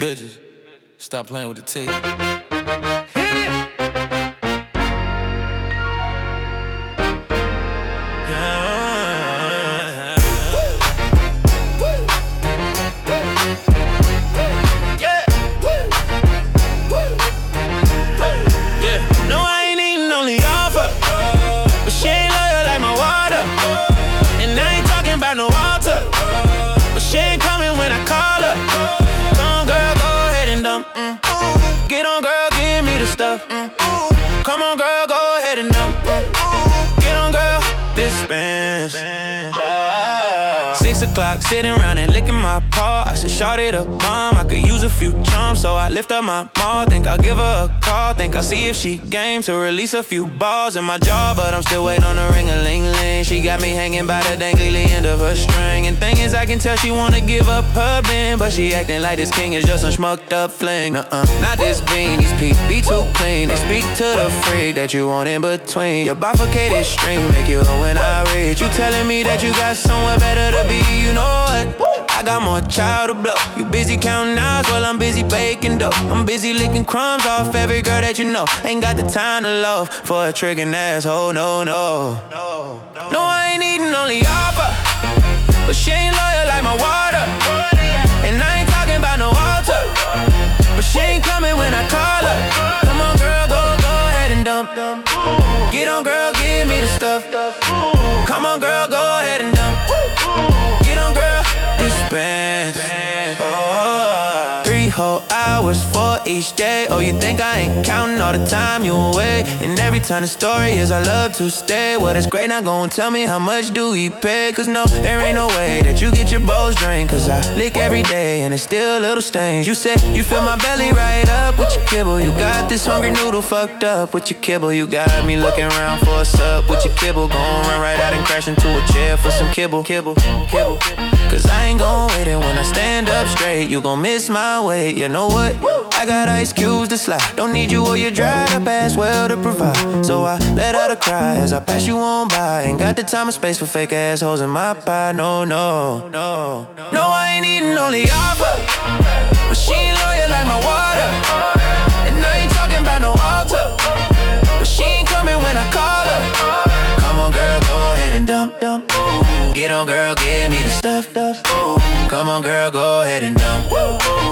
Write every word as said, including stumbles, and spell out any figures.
Bitches, stop playing with the tape. No water, but she ain't coming when I call her. Come on, girl, go ahead and dump. Mm. Get on, girl, give me the stuff. Mm. Come on, girl, go ahead and dump. Mm. Get on, girl, dispense. Six o'clock, sitting around and licking my paw. I said, shawty the bomb, I could use a few charms. So I lift up my maul, think I'll give her a call. Think I'll see if she game to release a few balls in my jaw. But I'm still waiting on the ring-a-ling-ling. She got me hanging by the dangly end of her string. And thing is, I can tell she wanna give up her bin, but she acting like this king is just a schmucked up fling. Uh-uh, not this bean, these peaks be too clean. They speak to the freak that you want in between. Your bifurcated string make you low when I reach. You telling me that you got somewhere better to be, you know what? I got more child to blow. You busy counting hours while I'm busy baking dough. I'm busy licking crumbs off every girl that you know. Ain't got the time to love for a trickin' asshole, no, no. No, I ain't eating, only offer, but she ain't loyal like my water. And I ain't talking about no altar, but she ain't coming when I call her. Come on, girl, go, go ahead and dump. Get on, girl, give me the stuff. Come on, girl, go ahead and dump. Get on, girl, dispense. Oh, three whole hours for each day. Oh, you think I ain't counting all the time you away? And every time the story is I love to stay. Well, that's great, now gon' tell me how much do we pay? Cause no, there ain't no way that you get your bowls drained. Cause I lick every day and it's still little stains. You said you fill my belly right up with your kibble. You got this hungry noodle fucked up with your kibble. You got me looking around for a sup with your kibble. Gon' run right out and crash into a chair for some kibble, kibble, kibble. Cause I ain't gon' wait, and when I stand up straight, you gon' miss my weight. You know what? I got ice cubes to slide. Don't need you or your dried up ass well to provide. So I let out a cry as I pass you on by. Ain't got the time or space for fake assholes in my pie. No, no, no. No, I ain't eating, only offer, but she ain't loyal like my water. And I ain't talking about no altar, but she ain't coming when I call her. Come on, girl, go ahead and dump, dump. Get on, girl, give me the stuff, stuff. Come on, girl, go ahead and dump.